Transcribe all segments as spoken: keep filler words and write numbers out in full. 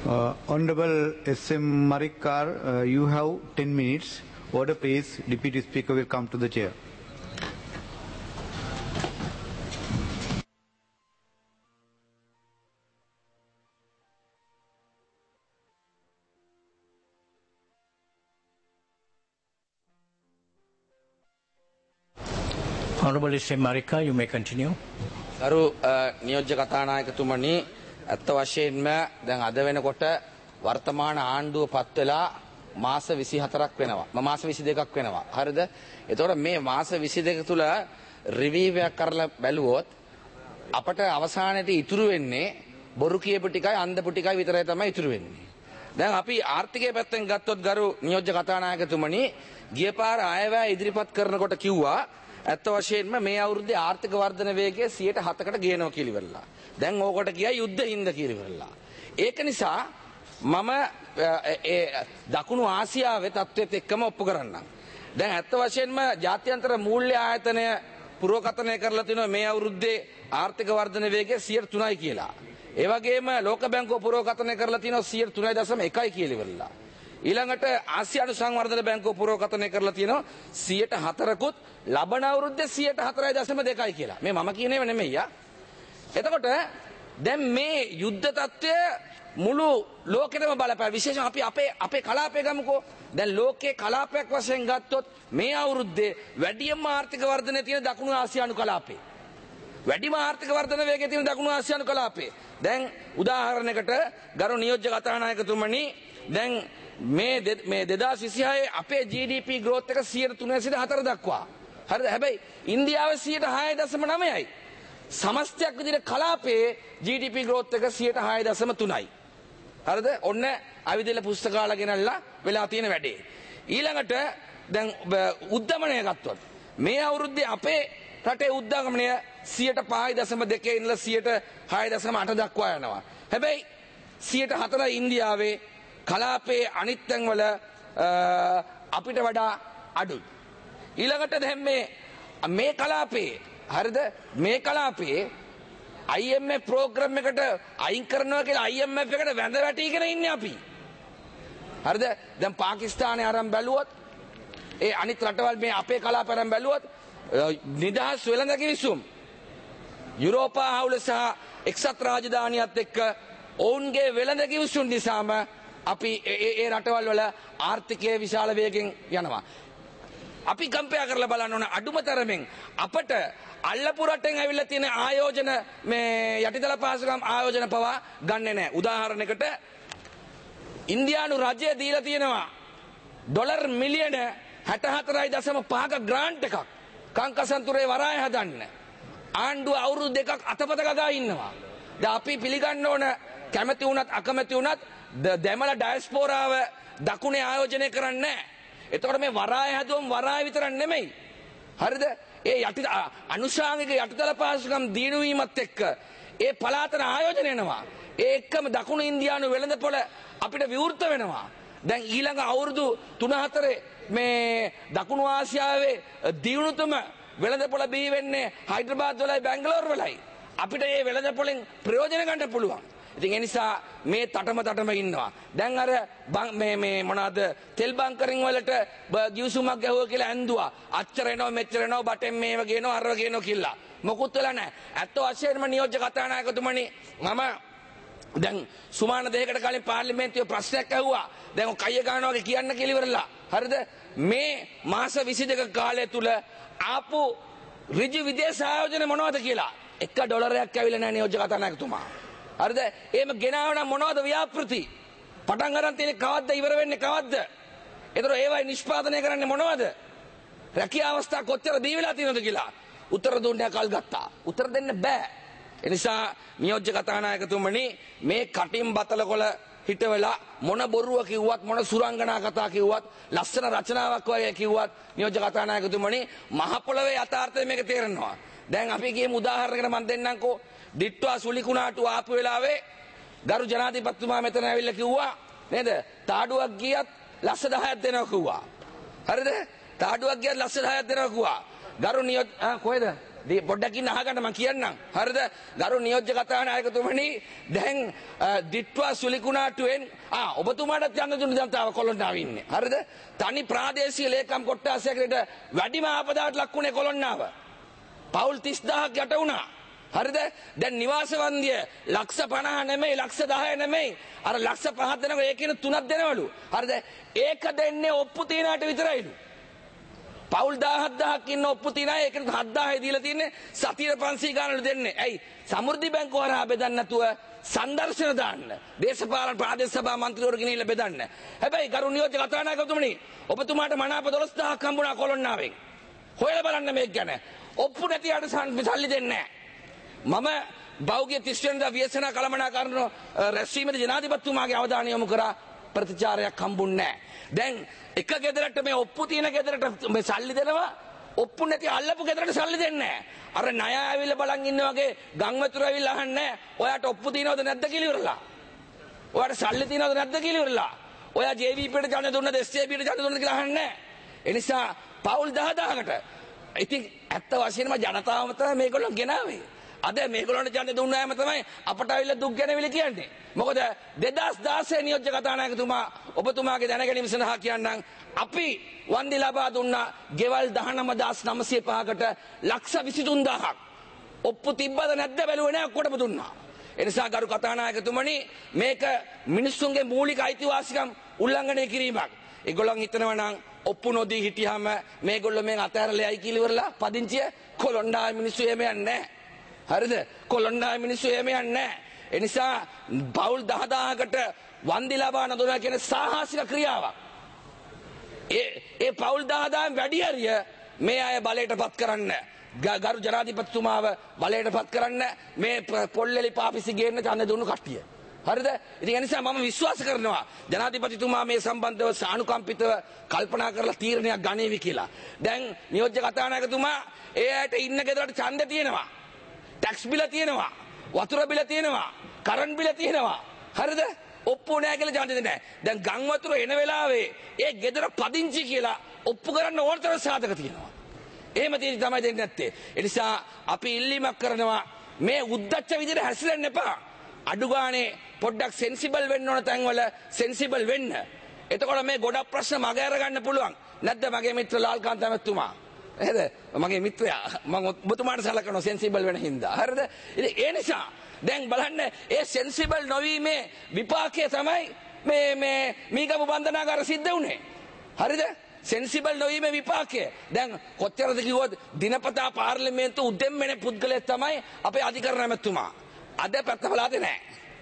Uh, Honorable S M Marikkar, uh, you have ten minutes. Order please. Deputy Speaker will come to the chair. Honorable S M Marikkar, you may continue. ගරු නියෝජ්‍ය කතානායකතුමනි, ඇත්ත වශයෙන්ම දැන් අද වෙනකොට වර්තමාන ආණ්ඩුව පත් වෙලා මාස විසිහතරක් වෙනවා. මාස විසිදෙකක් වෙනවා. හරිද? එතකොට මේ මාස විසිදෙක තුල රිවිව් එකක් කරලා බැලුවොත් අපට අවසානයේට ඉතුරු වෙන්නේ බොරු කියපු ටිකයි අන්දපු ටිකයි විතරයි තමයි ඉතුරු වෙන්නේ. දැන් අපි ආර්ථිකය පැත්තෙන් ගත්තොත් ගරු නියෝජ්‍ය කතානායකතුමනි, ගිය පාර අයවැය ඉදිරිපත් කරනකොට කිව්වා ඇත්ත වශයෙන්ම මේ අවුරුද්දේ ආර්ථික වර්ධන වේගය සියයට හතකට ගේනවා කියලා ඉවරලා. දැන් ඕකට කියයි යුද්ධින්ද කියලා ඉවරලා. ඒක නිසා මම ඒ දකුණු ආසියාවේ තත්ත්වෙත් එක්කම ඔප්පු කරන්නම්. දැන් ඇත්ත වශයෙන්ම ජාත්‍යන්තර මූල්‍ය ආයතනය පුරෝකථනය කරලා තිනවා මේ අවුරුද්දේ ආර්ථික වර්ධන වේගය සියයට තුනයි කියලා. ඒ වගේම ලෝක බැංකුව පුරෝකථනය කරලා තිනවා සියයට තුනයි දශම එකයි කියලා ඉවරලා. ඊළඟට ආසියානු සංවර්ධන බැංකුව පුරෝකථනය කරලා තියෙනවා සියයට හතරකුත් ලබන අවුරුද්දේ සියයට හතරයි දශම දෙකයි කියලා. මේ මම කියන ඒවා නෙමෙයි යා. එතකොට දැන් මේ යුද්ධ තත්ත්වය මුළු ලෝකෙටම බලපෑ. විශේෂයෙන් අපි අපේ අපේ කලාපය ගමුකෝ. දැන් ලෝකයේ කලාපයක් වශයෙන් ගත්තොත් මේ අවුරුද්දේ වැඩිම ආර්ථික වර්ධනය තියෙන දකුණු ආසියානු කලාපේ. වැඩිම ආර්ථික වර්ධන වේගය තියෙන දකුණු ආසියානු කලාපේ. දැන් උදාහරණයකට ගරු නියෝජ්‍ය කතානායකතුමනි, දැන් මේ මේ දෙදාස් විසිහය අපේ ජී ඩී පී growth එක සියයට තුනයි සිට හතර දක්වා. හරිද? හැබැයි ඉන්දියාවේ සියයට හයයි දශම නවයයි. සමස්තයක් විදිහට කලාපයේ ජී ඩී පී growth එක සියයට හයයි දශම තුනයි. හරිද? ඔන්න අවිදෙල පුස්තකාල ගෙනල්ලා වෙලා තියෙන වැඩේ. ඊළඟට දැන් උද්දමනය ගත්තොත් මේ අවුරුද්දේ අපේ රටේ උද්දමනය සියයට පහයි දශම දෙකේ ඉඳලා සියයට හයයි දශම අට දක්වා යනවා. හැබැයි සියයට හතරයි ඉන්දියාවේ කලාපයේ අනිත් තැන්වල අපිට වඩා අඩුයි. ඊළඟට දැන් මේ මේ කලාපයේ හරිද? මේ කලාපයේ I M F ප්‍රෝග්‍රෑම් එකට අයින් කරනවා කියලා I M F එකට වැඳ වැටිගෙන ඉන්නේ අපි. හරිද? දැන් පාකිස්තානේ අරන් බැලුවොත්, ඒ අනිත් රටවල් මේ අපේ කලාප අරන් බැලුවොත් නිදහස් වෙළඳ කිවිසුම් යුරෝපා හවුල සහ එක්සත් රාජධානියත් එක්ක ඔවුන්ගේ වෙළඳ කිවිසුම් නිසාම අපි ඒ රටවල් වල ආර්ථිකය විශාල වේගෙන් යනවා. අපි කම්පෙයා කරලා බලන්න ඕන අඩුම තරමින් අපට අල්ලපු රටෙන් ඇවිල්ලා තියෙන ආයෝජන මේ යටිතල පහසුකම් ආයෝජන පවා ගන්නෙ නැහැ. උදාහරණයකට ඉන්දියානු රජය දීලා තියෙනවා ඩොලර් මිලියන හැට හතරයි දශම පහක ග්‍රාන්ට් එකක් කංකසන්තුරේ වරාය හදන්න. ආණ්ඩුව අවුරුදු දෙකක් අතපත ගගා ඉන්නවා. දැන් අපි පිළිගන්න ඕන කැමැති වුණත් අකමැති වුණත් දෙමළ ඩයස්පෝරාව දකුණේ ආයෝජනය කරන්නේ නැහැ. එතකොට මේ වරාය හැදුවම වරාය විතරක් නෙමෙයි. හරිද? ඒ යටි අනුශාංගික යටිතල පහසුකම් දිනු වීමත් එක්ක ඒ පළාතන ආයෝජනය වෙනවා. ඒ එක්කම දකුණු ඉන්දියානු වෙළඳපොළ අපිට විවෘත වෙනවා. දැන් ඊළඟ අවුරුදු තුන හතරේ මේ දකුණු ආසියාවේ දියුණුතම වෙළඳපොළ බිහි වෙන්නේ හයිඩ්‍රබාද් වලයි බැංගලෝර් වලයි. අපිට මේ වෙළඳපොළෙන් ප්‍රයෝජන ගන්න පුළුවන්. ඉතින් ඒ නිසා මේ තටම තටම ඉන්නවා. දැන් අර මේ මේ මොනවාද තෙල් බංකරින් වලට ගිවිසුමක් ගැහුවා කියලා ඇන්දුවා. අච්චර එනවා මෙච්චර එනවා බටෙන් මේව ගේනවා අරව ගේනවා කියලා. මොකුත් වෙලා නැහැ. ඇත්ත වශයෙන්ම නියෝජ්‍ය කතානායකතුමනි, මම දැන් සුමාන දෙකකට කලින් පාර්ලිමේන්තුවේ ප්‍රශ්නයක් ඇහුවා. දැන් ඔය කය ගන්නවා වගේ කියන්න කියලා ඉවරලා. හරිද? මේ මාස විසිදෙක කාලය තුල ආපු ඍජු විදේශ ආයෝජන මොනවද කියලා එක ඩොලරයක් ඇවිල්ලා නැහැ නියෝජ්‍ය කතානායකතුමා. හරිද? එහෙම ගෙනාව නම් මොනවද ව්‍යාපෘති? පටන් ගන්න තියෙන්නේ කවද්ද, ඉවර වෙන්නේ කවද්ද? ඒතර ඒවයි නිෂ්පාදනය කරන්නේ මොනවද? රැකියා අවස්ථා කොච්චර දී වෙලා තියෙනවද කියලා උත්තර දුන්නේ කල් ගත්තා. උත්තර දෙන්න බෑ. ඒ නිසා නියෝජ්‍ය කතානායකතුමනි, මේ කටින් බතලකොළ හිටවෙලා මොන බොරුව කිව්වත්, මොන සුරංගනා කතා කිව්වත්, ලස්සන රචනාවක් වගේ කිව්වත් නියෝජ්‍ය කතානායකතුමනි, මහ පොළවේ යථාර්ථය මේක තේරෙනවා. දැන් අපි කියමු උදාහරණයකට මම දෙන්නම්කෝ. දිට්ටුවා සුලිකුණාටු ආපු වෙලාවේ ගරු ජනාධිපතිතුමා මෙතන ඇවිල්ලා කිව්වා නේද? තාඩුවක් ගියත් ලස්ස දහයක් දෙනවා කිව්වා. හරිද? තාඩුවක් ගියත් ලස්ස දහයක් දෙනවා කිව්වා. ගරු නියෝජ්‍ය ආ කොහෙද? පොඩ්ඩක් ඉන්න අහගන්න මම කියන්නම්. හරිද? ගරු නියෝජ්‍ය කතානායකතුමනි දැන් දිට්වා සුලිකුණාටුවෙන් ආ ඔබතුමාටත් යන්න දුන්න ජනතාව කොළොන්නාවේ ඉන්නේ. හරිද? තනි ප්‍රාදේශීය ලේකම් කොට්ටාසයකට වැඩිම ආපදාවට ලක් වුණේ කොළොන්නාව. පවුල් තිස් දහසක් යට වුණා. හරිද? දැන් නිවාස වන්දිය ලක්ෂ පනහ නෙමෙයි ලක්ෂ දහය නෙමෙයි අර ලක්ෂ පහක් දෙනකොට ඒකේන තුනක් දෙනවලු. හරිද? ඒක දෙන්නේ ඔප්පු තියනාට විතරයිලු. පවුල් දහහක් ඉන්න ඔප්පු තියන අය ඒකට හත්දාහයි දීලා තින්නේ සතියේ පන්සීය ගානලු දෙන්නේ. ඇයි? සමෘද්ධි බැංකුව හරහා බෙදන්න නැතුව සංදර්ශන දාන්න. දේශපාලන ප්‍රාදේශ සභා මන්ත්‍රීවරු ගෙනිහිල්ලා බෙදන්න. හැබැයි ගරු නියෝජ්‍ය කතානායකතුමනි ඔබතුමාට මනාප දොළොස් දහසක් හම්බුණා කොළොන්නාවෙන්. හොයලා බලන්න මේක ගැන. ඔප්පු නැති අයට සල්ලි දෙන්නේ නැහැ. මම බෞද්ධ තිස් වෙනිදා ව්‍යසනා කළමනාකරන රැස්වීමේදී ජනාධිපතිතුමාගේ අවධානය යොමු කරා ප්‍රතිචාරයක් හම්බුන්නේ නැහැ. දැන් එක ගෙදරට මේ ඔප්පු තියෙන ගෙදරට මේ සල්ලි දෙනවා ඔප්පු නැති අල්ලපු ගෙදරට සල්ලි දෙන්නේ නැහැ. අර ණය ඇවිල්ලා බලන් ඉන්න වගේ ගම්වතුර ඇවිල්ලා අහන්නේ ඔයාට ඔප්පු තියෙනවද නැද්ද කියලා ඉවරලා. ඔයාට සල්ලි තියෙනවද නැද්ද කියලා ඉවරලා. ඔයා ජේ වී පීට ඡන්ද දුන්නද එස් ජේ පීට ඡන්ද දුන්නද කියලා අහන්නේ. ඒ නිසා පවුල් දහදාහකට ඉතින් ඇත්ත වශයෙන්ම ජනතාවම තමයි මේගොල්ලෝ ගෙනාවේ. අද මේගොල්ලන්ට ඡන්ද දුන්නාම තමයි අපට අවිල්ල දුක් ගැනවිල කියන්නේ. මොකද දෙදහස් දාසය නියෝජ්‍ය කතානායකතුමා ඔබතුමාගේ දැනගැනීම සඳහා කියන්නම් අපි වන්දි ලබා දුන්නා ගෙවල් දහනව දහස් නවසිය පහකට ලක්ෂ විසි තුන් දහසක්. ඔප්පු තිබ්බද නැද්ද බැලුවේ නැහැ ඔක්කොටම දුන්නා. ඒ නිසා ගරු කතානායකතුමනි මේක මිනිස්සුන්ගේ මූලික අයිතිවාසිකම් උල්ලංඝනය කිරීමක්. ඒගොල්ලන් හිතනවා නම් ඔප්පු නොදී හිටියාම මේගොල්ලෝ මේ අතහැරලා යයි කියලා ඉවරලා පදිංචිය කොළොන්ඩාවේ මිනිස්සු එහෙම යන්නේ නැහැ. හරිද? කොළොන්ඩාවේ මිනිස්සු එහෙම යන්නේ නැහැ. ඒ නිසා පවුල් දහදාහකට වන්දි ලබා නොදුනා කියන සාහසික ක්‍රියාවක්. ඒ ඒ පවුල් දහදාන් වැඩි හරිය මේ අය බලයටපත් කරන්න ගරු ජනාධිපතිතුමාව බලයටපත් කරන්න මේ පොල්ලෙලි පාපිසි ගේන්න ඡන්ද දුන්නු කට්ටිය. හරිද? ඉතින් ඒ නිසා මම විශ්වාස කරනවා ජනාධිපතිතුමා මේ සම්බන්ධව සානුකම්පිතව කල්පනා කරලා තීරණයක් ගනීවි කියලා. දැන් නියෝජ්‍ය කතානායකතුමා ඒ අයට ඉන්න ගෙදරට ඡන්ද තියෙනවා. ටැක්ස් බිල තියෙනවා. වතුර බිල තියෙනවා. කරන්ට් බිල තියෙනවා. හරිද? ඔප්පු නැහැ කියලා ඡන්ද දෙන්නේ නැහැ. දැන් ගම් වතුර එන වෙලාවේ ඒ ගෙදර පදිංචි කියලා ඔප්පු කරන්න ඕන තරම් සාධක තියෙනවා. එහෙම තියෙදි තමයි දෙන්නේ නැත්තේ. ඒ නිසා අපි ඉල්ලීමක් කරනවා මේ උද්දච්ච විදිහට හැසිරෙන්න එපා. අඩු ගානේ පොඩ්ඩක් සෙන්සිබල් වෙන්න ඕන තැන්වල සෙන්සිබල් වෙන්න. එතකොට මේ ගොඩක් ප්‍රශ්න මග අර ගන්න පුළුවන්. නැද්ද මගේ මිත්‍ර ලාල්කාන්ත මැතිතුමා? නේද? මගේ මිත්‍රයා මම ඔබතුමාට සලකනවා සෙන්සිබල් වෙන හින්දා. හරිද? ඉතින් ඒ නිසා දැන් බලන්න ඒ සෙන්සිබල් නොවීමේ විපාකය තමයි මේ මේ මීගමු බන්ධනාගාර සිද්ධ වුනේ. හරිද? සෙන්සිබල් නොවීමේ විපාකය. දැන් කොච්චරද කිව්වොත් දිනපතා පාර්ලිමේන්තු උදෙන් වෙන පුද්ගලයෙක් තමයි අපේ අධිකරණ මැතිතුමා. අද පැත්තපලාතේ නැහැ.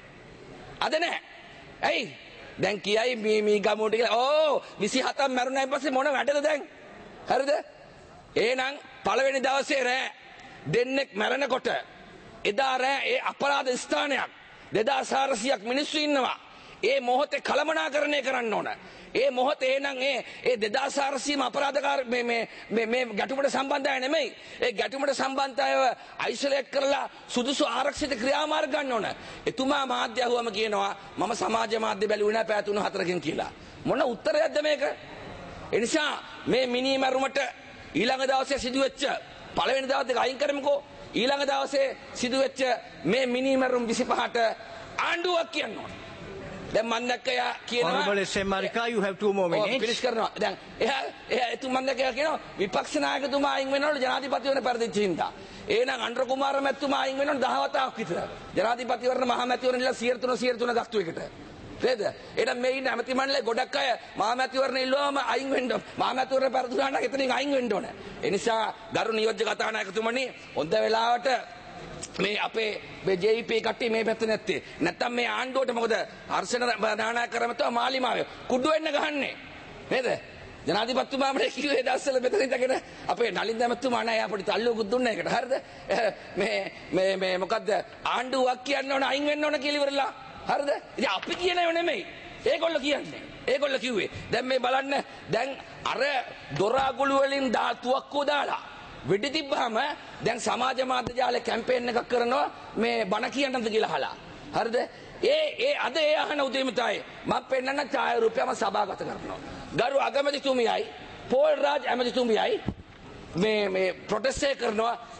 අද නැහැ. ඇයි? දැන් කියයි මේ මේ ගමුවට කියලා. ඕ විසි හතක් මරුණායින් පස්සේ මොන වැඩද දැන්? හරිද? එහෙනම් පළවෙනි දවසේ රෑ දෙන්නෙක් මැරෙනකොට එදා රෑ ඒ අපරාධ ස්ථානයක් දෙදාස් හාරසියක් මිනිස්සු ඉන්නවා. ඒ මොහොතේ කළමනාකරණය කරන්න ඕන. ඒ මොහොතේ එහෙනම් ඒ ඒ දෙදාස් හාරසියම අපරාධකාර මේ මේ මේ මේ ගැටුමට සම්බන්ධ අය නෙමෙයි. ඒ ගැටුමට සම්බන්ධ අයව අයිසොලේට් කරලා සුදුසු ආරක්ෂිත ක්‍රියාමාර්ග ගන්න ඕන. එතුමා මාධ්‍ය අහුවම කියනවා මම සමාජ මාධ්‍ය බැලුවේ නැහැ පැය තුන හතරකින් කියලා. මොන උත්තරයක්ද මේක? ඒ නිසා මේ මිනි මරුමට ඊළඟ දවසේ සිදුවෙච්ච පළවෙනි දවස් දෙක අයින් කරමුකෝ. ඊළඟ දවසේ සිදුවෙච්ච මේ මිනි මරුම් විසිපහට ආණ්ඩුවක් කියන්න ඕන. දැන් මම දැක්කයා කියනවා Honorable S M Marika, you have two more minutes. Finish කරනවා. දැන් එහා එහා එතුමන් දැක්කයා කියනවා විපක්ෂ නායකතුමා අයින් වෙනවලු ජනාධිපතිවරණ පරිදිච්ච හින්දා. එහෙනම් අනුර කුමාර මැතිතුමා අයින් වෙනවලු දහවතාවක් විතර. ජනාධිපතිවරණ මහ මැතිවරණලා සියයට තුන සියයට තුන ගත්තු එකට. නේද? එහෙනම් මේ ඉන්න ඇමති මණ්ඩලේ ගොඩක් අය මහ මැතිවරණ ඉල්ලුවාම අයින් වෙන්න මහ මැතිවරණ පරිදුනාට එතනින් අයින් වෙන්න ඕන. ඒ නිසා ගරු නියෝජ්‍ය කතානායකතුමනි හොඳ වෙලාවට මේ අපේ මේ ජේ වී පී කට්ටිය මේ පැත්ත නැත්තේ. නැත්තම් මේ ආණ්ඩුවට මොකද හර්ෂණ දානායක කරමතුවා මාලිමාවේ කුඩු වෙන්න ගහන්නේ. නේද? ජනාධිපතිතුමා අපිට කිව්වේ දවස්වල මෙතන ඉඳගෙන අපේ නලින් දැමතුමා නෑ අපිට තල්ලුවකුත් දුන්න එකට. හරිද? මේ මේ මේ මොකද්ද ආණ්ඩුවක් කියන්න ඕන අයින් වෙන්න ඕන කියලා ඉවරලා. හරිද? ඉතින් අපි කියනව නෙමෙයි. ඒගොල්ලෝ කියන්නේ. ඒගොල්ලෝ කිව්වේ. දැන් මේ බලන්න දැන් අර දොරාගුළු වලින් දාතුවක්කෝ දාලා වෙඩි තිබ්බහම දැන් සමාජ මාධ්‍ය ජාලේ කැම්පේන් එකක් කරනවා මේ බණ කියන්නද කියලා අහලා. හරිද? ඒ ඒ අද ඒ අහන උදේමිතයි මම පෙන්නන්න ඡායාරූපයම සභාගත කරනවා. ගරු අගමැතිතුමියයි පෝල් රාජ් ඇමතිතුමියයි මේ මේ ප්‍රොටෙස්ට් කරනවා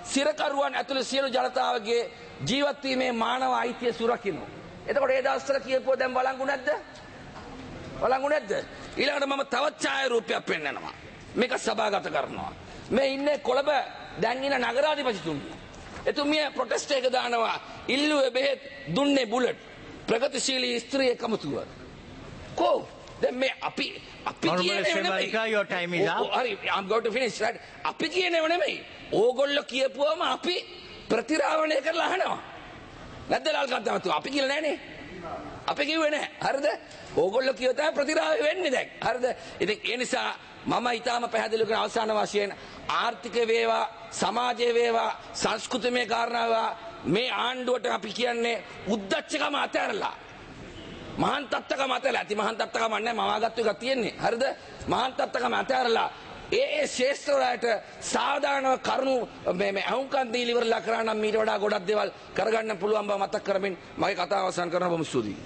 සිරකරුවන් ඇතුළු සියලු ජනතාවගේ ජීවත් වීමේ මානව අයිතිය සුරකිනවා. එතකොට ඒ දවස්වල කියපුවා දැන් වළංගු නැද්ද? වළංගු නැද්ද? ඊළඟට මම තවත් ඡායාරූපයක් පෙන්නනවා. මේක සභාගත කරනවා. මේ ඉන්නේ කොළඹ දැන් ඉන්න නගරාධිපතිතුමනි. එතුමිය ප්‍රොටෙස්ට් එක දානවා. ඉල්ලුවේ බෙහෙත් දුන්නේ බුලට්. ප්‍රගතිශීලී ස්ත්‍රී එකමුතුව. කො දැන් මේ අපි අපි කියන්නේ නෙමෙයි. Your time is up. හරි I'm going to finish right. අපි කියනව නෙමෙයි. ඕගොල්ලෝ කියපුවම අපි ප්‍රතිරාවණය කරලා අහනවා. නැද්ද ලාල්කාන්තමතු? අපි කියලා නෑනේ. අපි කිව්වේ නෑ. හරිද? ඕගොල්ලෝ කියව තමයි ප්‍රතිරාවය වෙන්නේ දැන්. හරිද? ඉතින් ඒ නිසා මම ඊටාම පැහැදිලි කරන අවසාන වශයෙන් ආර්ථික වේවා, සමාජයේ වේවා, සංස්කෘතිමය කාරණා වේවා මේ ආණ්ඩුවට අපි කියන්නේ උද්දච්චකම අතහැරලා මහාන් තත්ත්වකම අතහැරලා ඇති මහාන් තත්ත්වකම නැහැ මවාගත්තු එකක් තියෙන්නේ. හරිද? මහාන් තත්ත්වකම අතහැරලා ඒ ඒ ශේෂ්ත්‍ර වලට සාධාරණ කරුණු මේ මේ අහුම්කම් දීලා ඉවරලා කරා නම් ඊට වඩා ගොඩක් දේවල් කරගන්න පුළුවන් බව මතක් කරමින් මගේ කතාව අවසන් කරනවා. බොහොම ස්තුතියි.